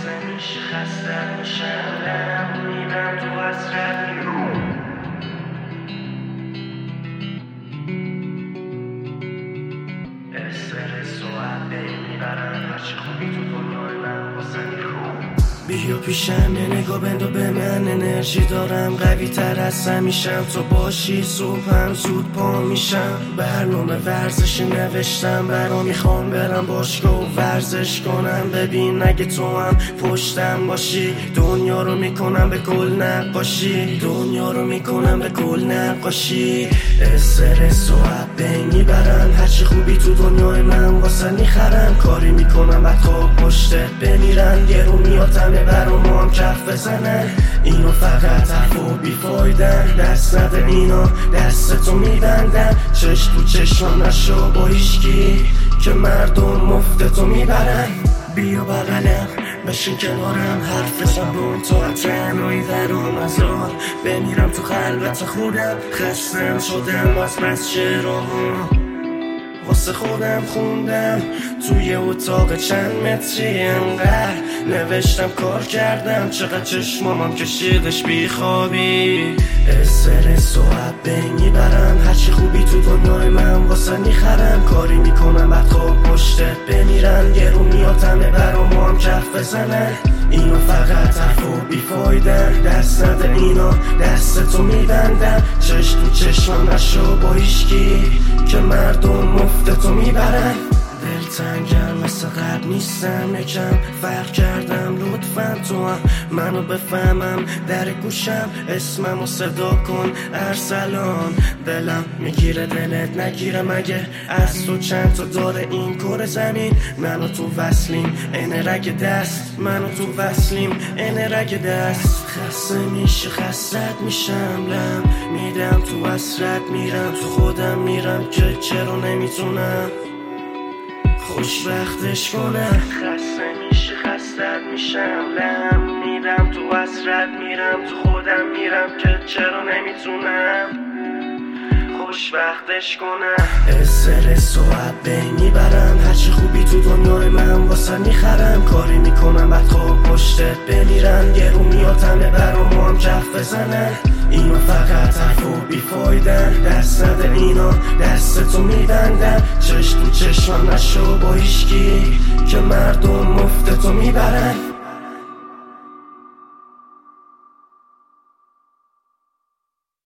خسته میشه خسته میشم میرم تو حسرت استرس و عده میبرن هرچی خوبی تو دنیای من واسه بیا پیشم یه نگاه بندو به من انرژی دارم قوی تر از همیشم تو باشی صبحم زود پا میشم برنامه ورزشی نوشتم برا میخوام برم باشگاه و ورزش کنم ببین اگه تو هم پشتم باشی دنیا رو میکنم به گل نقاشی دنیا رو میکنم به گل نقاشی استرس و عبه میبرن هرچی خوبی تو دنیای من واسه میخرم کاری میکنم بعد خواب پشته بمیرن گرون میاتم برا ما هم کف بزنن اینو فقط حرف و بیفایدن دست نده اینا دست تو میبندن چشم تو چشم نشو با هیچکی که مردم مفت تو میبرن بیا بغلم بشین کنارم حرف زبون تو تنهایی درام ازار بمیرم تو خلوت خودم خستم شدم از بس شعرها واسه خودم خوندم توی اتاق چند متری انقدر نوشتم کار کردم چقدر چشمامم کشیدش بیخوابی استرس و عبه میبرن هرچی خوبی تو دنیای من واسه میخرم کاری میکنم بعد خواب پشته بمیرن گرون میاتمه برا ما هم کف بزنن اینو فقط حرف و بیفایدن دست نده اینا دست تو میبندن چشم تو چشم نشو با هیچکی که مردم مفت تو میبرن دلتنگم مثل قبل نیستم یکم فرق کردم لطفا تو هم منو بفهمم در گوشم اسممو صدا کن ارسلان دلم میگیره دلت نگیره مگه از تو چند تا داره این کره زمین منو تو وصلیم این رگ دست منو تو وصلیم این رگ دست خسته میشه خستت میشم لم میدم تو حسرت میرم تو خودم میرم که چرا نمیتونم خوشبختش کنم خسته میشه خستت میشم لم میدم تو حسرت میرم تو خودم میرم که چرا نمیتونم خوشبختش کنم استرس و عبه میبرن هرچی خوبی تو دنیای من واسه میخرم کاری میکنم بعد خواب پشته بمیرن گرون میاتمه برا ما هم کف بزنن اینو فقط حرف و بیفایدن دست نده اینا دست تو میبندن چشم تو چشم نشو با هیچکی که مردم مفت تو میبرن